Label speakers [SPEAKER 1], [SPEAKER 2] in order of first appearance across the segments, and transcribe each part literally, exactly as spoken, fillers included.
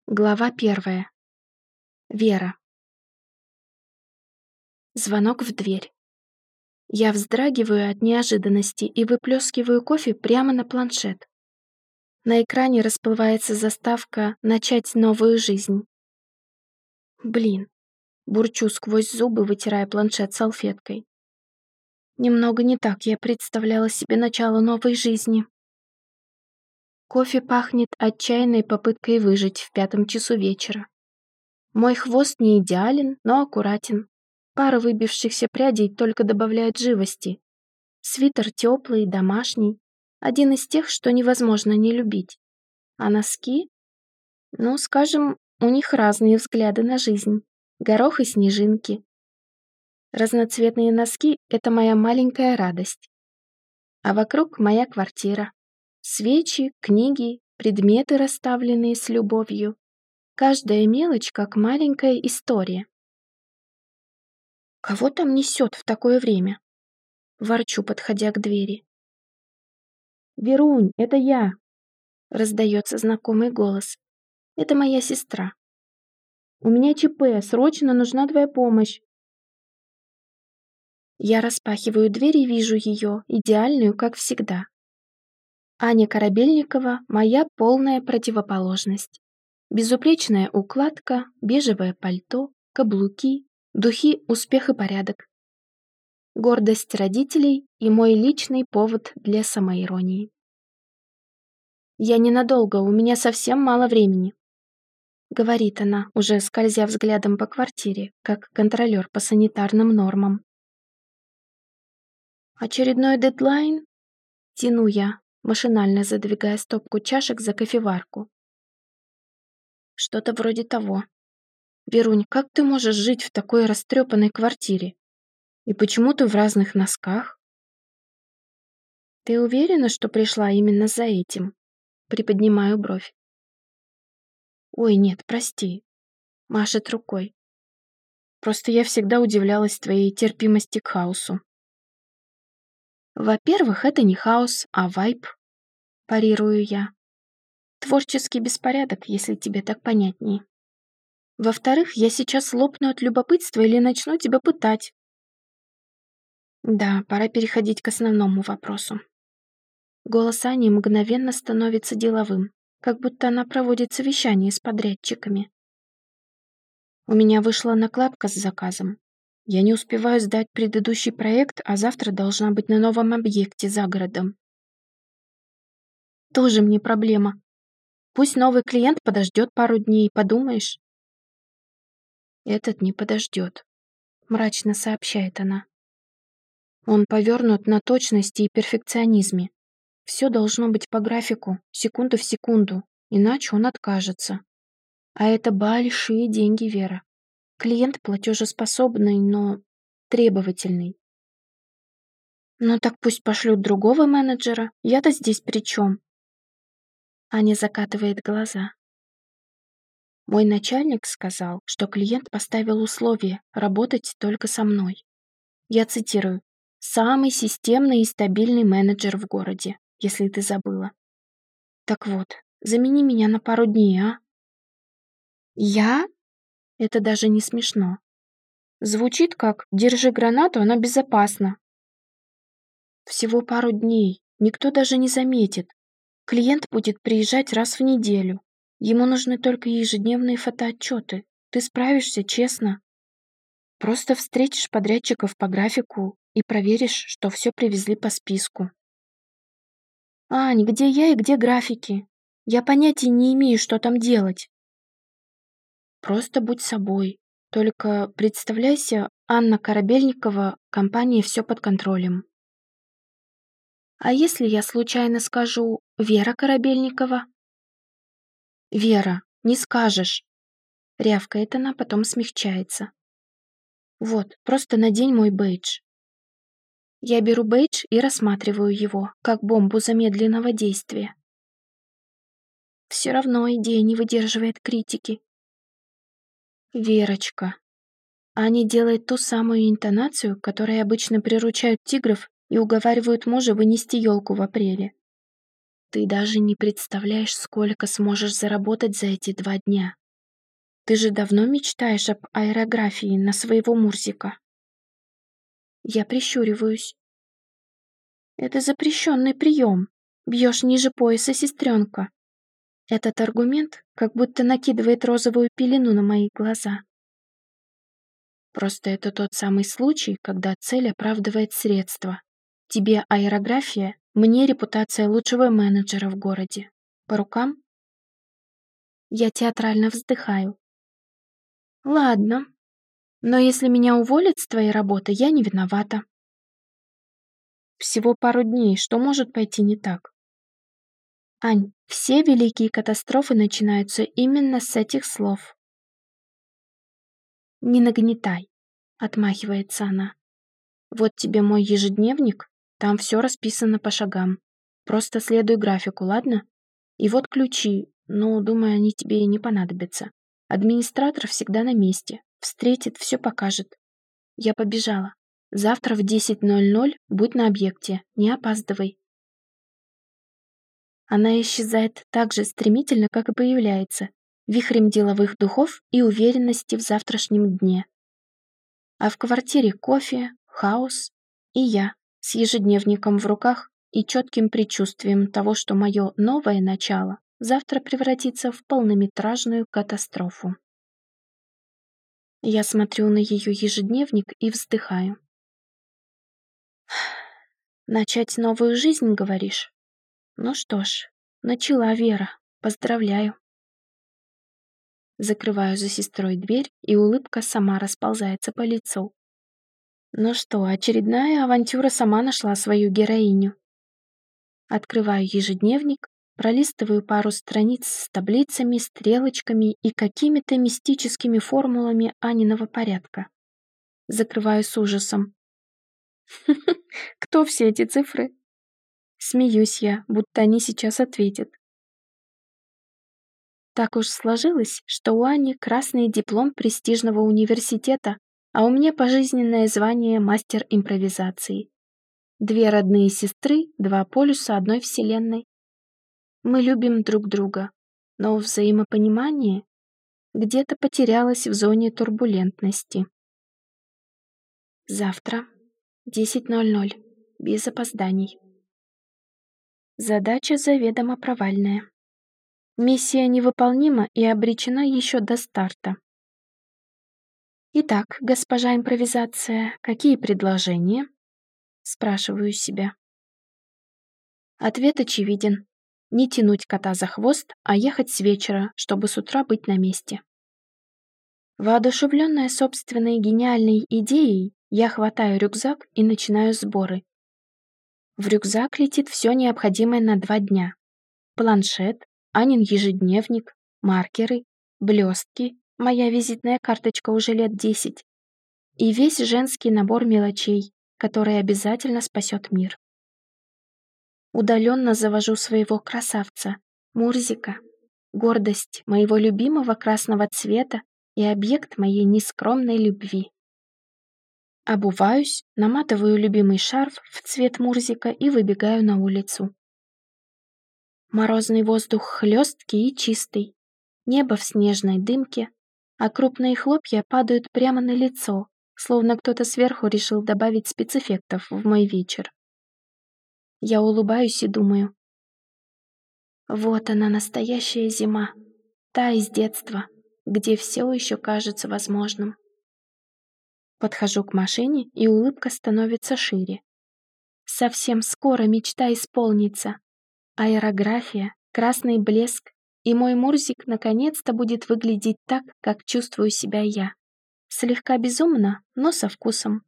[SPEAKER 1] Глава первая. Вера. Звонок в дверь. Я вздрагиваю от неожиданности и выплескиваю кофе прямо на планшет. На экране расплывается заставка «Начать новую жизнь». Блин, бурчу сквозь зубы, вытирая планшет салфеткой. Немного не так я представляла себе начало новой жизни. Кофе пахнет отчаянной попыткой выжить в пятом часу вечера. Мой хвост не идеален, но аккуратен. Пара выбившихся прядей только добавляет живости. Свитер теплый, домашний. Один из тех, что невозможно не любить. А носки? Ну, скажем, у них разные взгляды на жизнь. Горох и снежинки. Разноцветные носки — это моя маленькая радость. А вокруг моя квартира. Свечи, книги, предметы, расставленные с любовью. Каждая мелочь, как маленькая история. Кого там несет в такое время? Ворчу, подходя к двери. «Верунь, это я!» Раздается знакомый голос. Это моя сестра. «У меня ЧП, срочно нужна твоя помощь!» Я распахиваю дверь и вижу ее, идеальную, как всегда. Аня Корабельникова — моя полная противоположность. Безупречная укладка, бежевое пальто, каблуки, духи «Успех и порядок». Гордость родителей и мой личный повод для самоиронии. «Я ненадолго, у меня совсем мало времени», — говорит она, уже скользя взглядом по квартире, как контролер по санитарным нормам. «Очередной дедлайн?» — тяну я, машинально задвигая стопку чашек за кофеварку. «Что-то вроде того. Верунь, как ты можешь жить в такой растрепанной квартире? И почему ты в разных носках?» «Ты уверена, что пришла именно за этим?» Приподнимаю бровь. «Ой, нет, прости», — машет рукой. «Просто я всегда удивлялась твоей терпимости к хаосу». «Во-первых, это не хаос, а вайб», — парирую я. «Творческий беспорядок, если тебе так понятнее. Во-вторых, я сейчас лопну от любопытства или начну тебя пытать». Да, пора переходить к основному вопросу. Голос Ани мгновенно становится деловым, как будто она проводит совещание с подрядчиками. У меня вышла накладка с заказом. Я не успеваю сдать предыдущий проект, а завтра должна быть на новом объекте за городом. Тоже мне проблема. Пусть новый клиент подождет пару дней, подумаешь. Этот не подождет, мрачно сообщает она. Он повернут на точности и перфекционизме. Все должно быть по графику, секунду в секунду, иначе он откажется. А это большие деньги, Вера. Клиент платежеспособный, но требовательный. Ну так пусть пошлют другого менеджера, я-то здесь при чем? Аня закатывает глаза. Мой начальник сказал, что клиент поставил условие работать только со мной. Я цитирую: «Самый системный и стабильный менеджер в городе, если ты забыла. Так вот, замени меня на пару дней, а?» Я? Это даже не смешно. Звучит как «держи гранату, она безопасна». Всего пару дней, никто даже не заметит. Клиент будет приезжать раз в неделю. Ему нужны только ежедневные фотоотчеты. Ты справишься, честно. Просто встретишь подрядчиков по графику и проверишь, что все привезли по списку. Ань, где я и где графики? Я понятия не имею, что там делать. Просто будь собой. Только представляйся, Анна Корабельникова, компания «Все под контролем». А если я случайно скажу «Вера Корабельникова»? «Вера, не скажешь», — рявкает она, потом смягчается. «Вот, просто надень мой бейдж». Я беру бейдж и рассматриваю его, как бомбу замедленного действия. Все равно идея не выдерживает критики. «Верочка». Аня делает ту самую интонацию, которой обычно приручают тигров и уговаривают мужа вынести елку в апреле. Ты даже не представляешь, сколько сможешь заработать за эти два дня. Ты же давно мечтаешь об аэрографии на своего Мурзика. Я прищуриваюсь. Это запрещенный прием. Бьешь ниже пояса, сестренка. Этот аргумент как будто накидывает розовую пелену на мои глаза. Просто это тот самый случай, когда цель оправдывает средства. Тебе аэрография, мне репутация лучшего менеджера в городе. По рукам? Я театрально вздыхаю. Ладно, но если меня уволят с твоей работы, я не виновата. Всего пару дней, что может пойти не так? Ань, все великие катастрофы начинаются именно с этих слов. Не нагнетай, отмахивается она. Вот тебе мой ежедневник, там все расписано по шагам. Просто следуй графику, ладно? И вот ключи, ну, думаю, они тебе и не понадобятся. Администратор всегда на месте, встретит, все покажет. Я побежала. Завтра в десять ноль ноль будь на объекте, не опаздывай. Она исчезает так же стремительно, как и появляется, вихрем деловых духов и уверенности в завтрашнем дне. А в квартире кофе, хаос и я с ежедневником в руках и четким предчувствием того, что мое новое начало завтра превратится в полнометражную катастрофу. Я смотрю на ее ежедневник и вздыхаю. Начать новую жизнь, говоришь? Ну что ж, начала Вера, поздравляю. Закрываю за сестрой дверь, и улыбка сама расползается по лицу. Ну что, очередная авантюра сама нашла свою героиню. Открываю ежедневник, пролистываю пару страниц с таблицами, стрелочками и какими-то мистическими формулами Аниного порядка. Закрываю с ужасом. Кто все эти цифры? Смеюсь я, будто они сейчас ответят. Так уж сложилось, что у Ани красный диплом престижного университета, а у меня пожизненное звание мастер импровизации. Две родные сестры, два полюса одной вселенной. Мы любим друг друга, но взаимопонимание где-то потерялось в зоне турбулентности. Завтра, десять ноль ноль, без опозданий. Задача заведомо провальная. Миссия невыполнима и обречена еще до старта. Итак, госпожа импровизация, какие предложения? Спрашиваю себя. Ответ очевиден. Не тянуть кота за хвост, а ехать с вечера, чтобы с утра быть на месте. Воодушевленная собственной гениальной идеей, я хватаю рюкзак и начинаю сборы. В рюкзак летит все необходимое на два дня. Планшет, Анин ежедневник, маркеры, блестки, моя визитная карточка уже лет десять, и весь женский набор мелочей, который обязательно спасет мир. Удаленно завожу своего красавца, Мурзика, гордость моего любимого красного цвета и объект моей нескромной любви. Обуваюсь, наматываю любимый шарф в цвет Мурзика и выбегаю на улицу. Морозный воздух хлесткий и чистый, небо в снежной дымке, а крупные хлопья падают прямо на лицо, словно кто-то сверху решил добавить спецэффектов в мой вечер. Я улыбаюсь и думаю. Вот она, настоящая зима, та из детства, где все еще кажется возможным. Подхожу к машине, и улыбка становится шире. Совсем скоро мечта исполнится. Аэрография, красный блеск, и мой Мурзик наконец-то будет выглядеть так, как чувствую себя я. Слегка безумно, но со вкусом.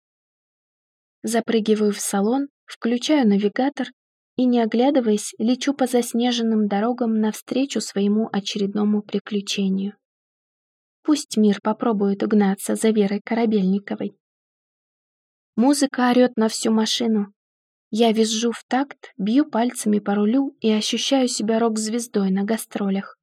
[SPEAKER 1] Запрыгиваю в салон, включаю навигатор и, не оглядываясь, лечу по заснеженным дорогам навстречу своему очередному приключению. Пусть мир попробует угнаться за Верой Корабельниковой. Музыка орёт на всю машину. Я визжу в такт, бью пальцами по рулю и ощущаю себя рок-звездой на гастролях.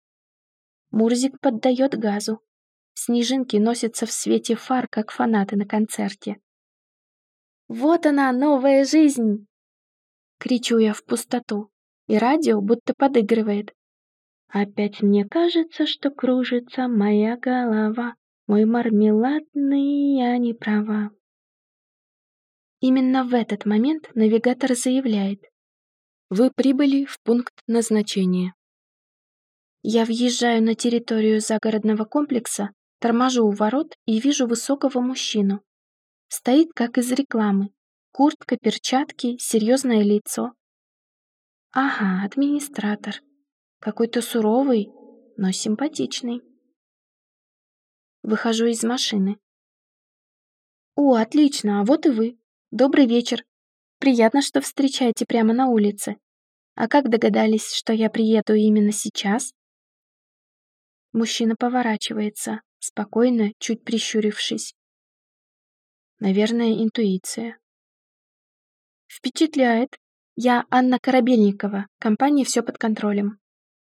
[SPEAKER 1] Мурзик поддает газу. Снежинки носятся в свете фар, как фанаты на концерте. «Вот она, новая жизнь!» — кричу я в пустоту. и радио будто подыгрывает. Опять мне кажется, что кружится моя голова. Мой мармеладный, я не права. Именно в этот момент навигатор заявляет: вы прибыли в пункт назначения. Я въезжаю на территорию загородного комплекса, торможу у ворот и вижу высокого мужчину. Стоит как из рекламы. Куртка, перчатки, серьезное лицо. Ага, администратор. Какой-то суровый, но симпатичный. Выхожу из машины. О, отлично, а вот и вы. Добрый вечер. Приятно, что встречаете прямо на улице. А как догадались, что я приеду именно сейчас? Мужчина поворачивается, спокойно, чуть прищурившись. Наверное, интуиция. Впечатляет. Я Анна Корабельникова, компания «Все под контролем».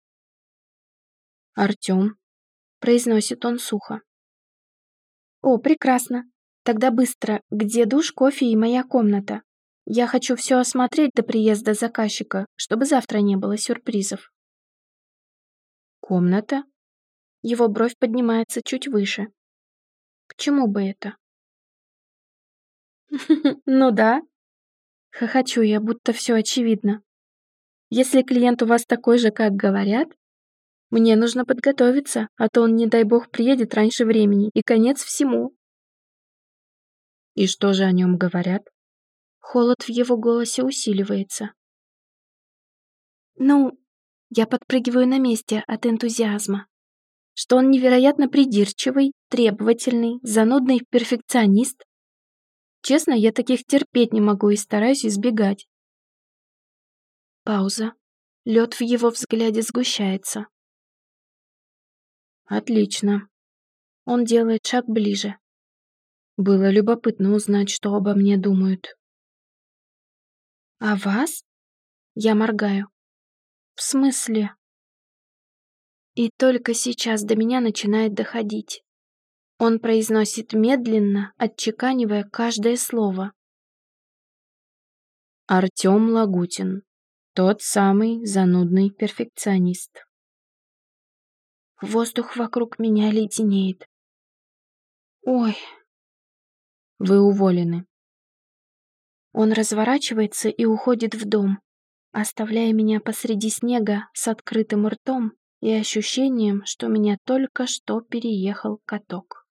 [SPEAKER 1] Артём, произносит он сухо. О, прекрасно. Тогда быстро, где душ, кофе и моя комната? Я хочу все осмотреть до приезда заказчика, чтобы завтра не было сюрпризов. Комната? Его бровь поднимается чуть выше. К чему бы это? Ну да. Хохочу я, будто все очевидно. Если клиент у вас такой же, как говорят, мне нужно подготовиться, а то он, не дай бог, приедет раньше времени, и конец всему. И что же о нем говорят? Холод в его голосе усиливается. Ну, я подпрыгиваю на месте от энтузиазма. Что он невероятно придирчивый, требовательный, занудный перфекционист. Честно, я таких терпеть не могу и стараюсь избегать. Пауза. Лед в его взгляде сгущается. Отлично. Он делает шаг ближе. Было любопытно узнать, что обо мне думают. А вас? Я моргаю. В смысле? И только сейчас до меня начинает доходить. Он произносит медленно, отчеканивая каждое слово. Артём Лагутин. Тот самый занудный перфекционист. Воздух вокруг меня леденеет. Ой. Вы уволены. Он разворачивается и уходит в дом, оставляя меня посреди снега с открытым ртом и ощущением, что меня только что переехал каток.